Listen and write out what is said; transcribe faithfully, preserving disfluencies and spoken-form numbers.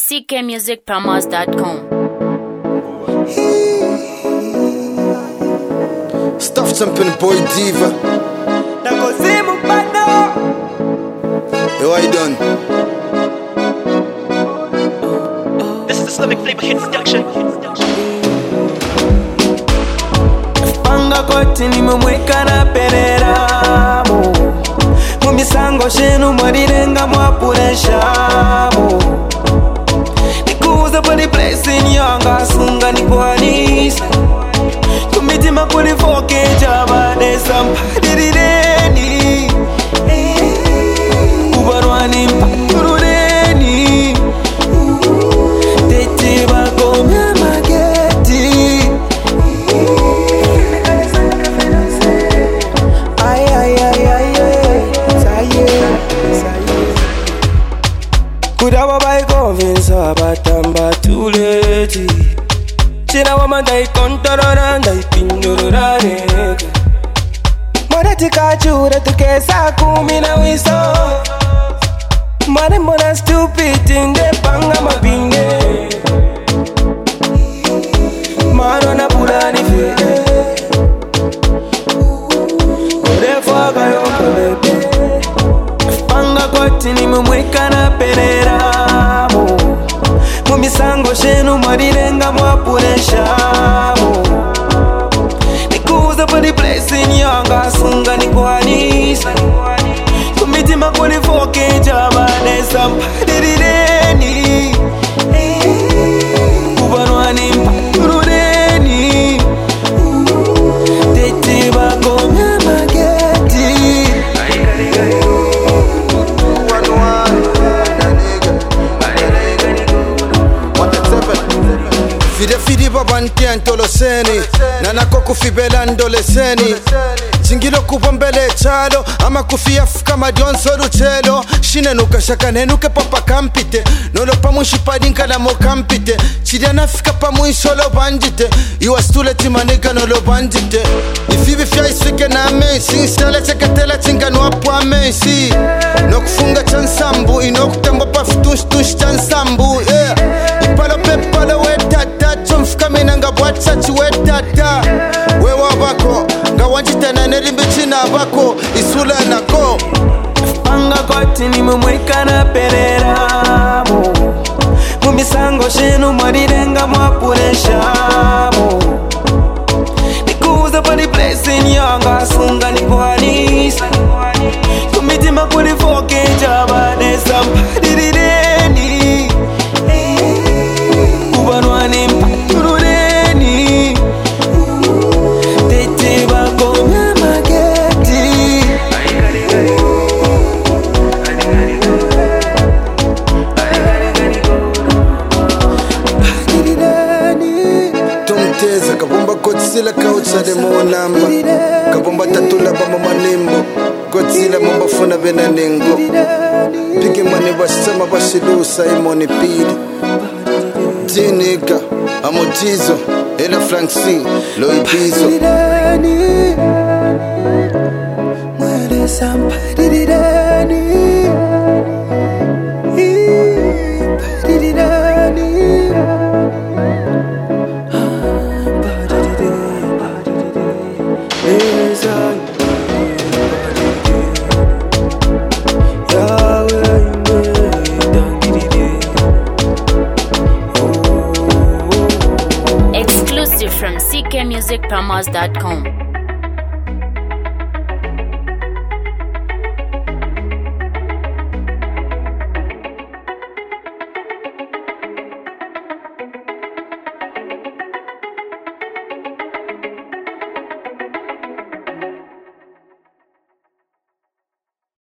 c k music promos dot com. Stuff jumping boy diva. Yo, I done. This is the Slavic Flavor Hit Production. Panga koti nimemweka na perera mo Mumisango shenu mwarirenga mwapuresha mo Nikuza pali place in yanga sunga nikuhanisa Kumitima kulifoke jaba desa mpadirireni Ubarwani mpurureni Tete bako myamageti Kudawa by convince abatamba too late. China woman dai contorora dai pindurura nega. Morati kachura tu kesa kumi na wiso. Mare mona stupid inde panga mabinge. Maro na pulani fede. Ore foga yo bebe. Panga koti nimemweka na perera mo Mumisango shenu mwarirenga mwapuresha mo Nikuza pali place in yanga sunga nikuhanisa Kumitima kulifoke jaba desa mpadirireni Kubanwani mpurureni Tete bako myamageti Fide fidi babanti antoloseni Nana koku fibela ndoleseni Zingilo kubombele chalo Ama kufia fuka madionso luchelo Shine nuka shaka nenuke papa kampite Nolo pamushi padinka la mo kampite Chidiana fika pamuisho lo bandite Iwa stule timaniga nolo bandite Ifibi fya iswike na mensi Stale chekatela chinga nuapu amensi Nokufunga chansambu Inokutembo pafutush tush chansambu yeah. Ipalo pepalo wetata Chomfika minanga bwachachi wetata Wewa bako Ngawanjita na nerimbi china bako Isula nako Panga koti nimemweka na perera mo Mumisango shenu mwarirenga mwapuresha mo Nikuza pali place in yanga sunga nikuhanisa Kumitima kulifoke jaba desa mpadirireni Ubanwani mpurureni Tete bako myamageti Tumteza kabomba Godzilla kaucha de mo namba Kabomba tatula bama manimbo Godzilla mamba funa bena nengo Pigi mani bashama bashilusa imoni pidi Jinika Amotizo Ela Franksi Loibizo Mwere sampadirirani Padirirani Exclusive from c k music promos dot com.